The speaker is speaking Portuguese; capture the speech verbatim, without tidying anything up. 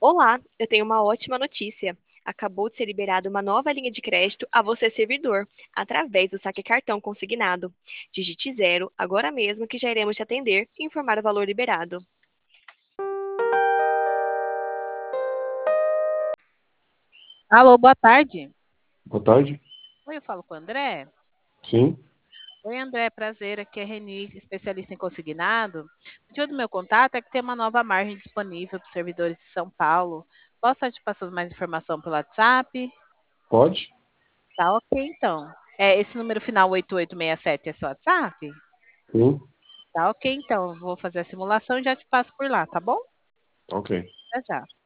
Olá, eu tenho uma ótima notícia. Acabou de ser liberada uma nova linha de crédito a você, servidor, através do saque cartão consignado. Digite zero agora mesmo que já iremos te atender e informar o valor liberado. Alô, boa tarde. Boa tarde. Oi, eu falo com o André. Sim, Oi, André, prazer. Aqui é Reni, especialista em consignado. O motivo do meu contato é que tem uma nova margem disponível para os servidores de São Paulo. Posso te passar mais informação pelo WhatsApp? pode? Tá ok, então. É, esse número final oito oito seis sete é seu WhatsApp? Sim, Tá ok, então. Eu vou fazer a simulação e já te passo por lá, tá bom? ok. Já já.